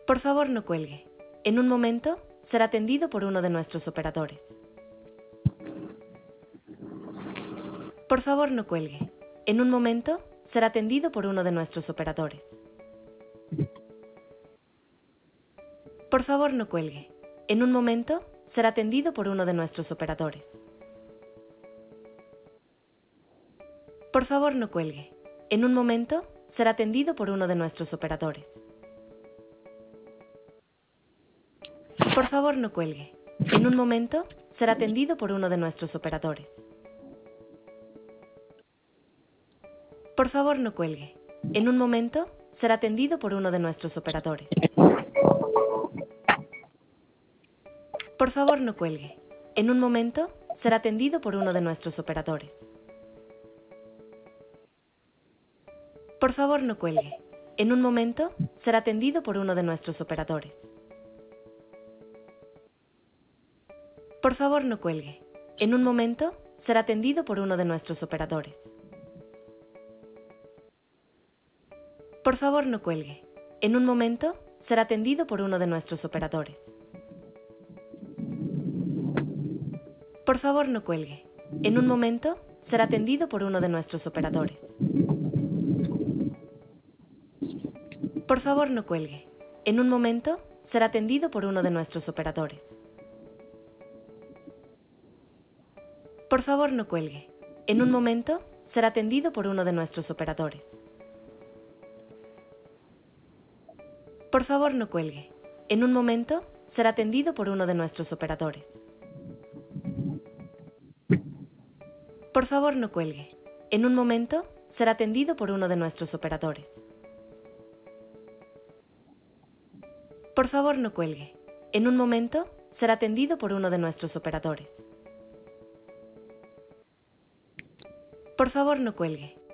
Por favor, no cuelgue. En un momento, será atendido por uno de nuestros operadores. Por favor, no cuelgue. En un momento, será atendido por uno de nuestros operadores. Por favor, no cuelgue. En un momento, será atendido por uno de nuestros operadores. Por favor, no cuelgue. En un momento, será atendido por uno de nuestros operadores. Por favor, no cuelgue. En un momento, será atendido por uno de nuestros operadores. Por favor, no cuelgue. En un momento, será atendido por uno de nuestros operadores. Por favor, no cuelgue. En un momento, será atendido por uno de nuestros operadores. Por favor, no cuelgue. En un momento, será atendido por uno de nuestros operadores. Por favor, no cuelgue. En un momento, será atendido por uno de nuestros operadores. Por favor, no cuelgue. En un momento, será atendido por uno de nuestros operadores. Por favor, no cuelgue. En un momento, será atendido por uno de nuestros operadores. Por favor, no cuelgue. En un momento, será atendido por uno de nuestros operadores. Por favor, no cuelgue. En un momento, será atendido por uno de nuestros operadores. Por favor, no cuelgue. En un momento, será atendido por uno de nuestros operadores. Por favor, no cuelgue. En un momento, será atendido por uno de nuestros operadores. Por favor, no cuelgue. En un momento, será atendido por uno de nuestros operadores. Por favor, no cuelgue.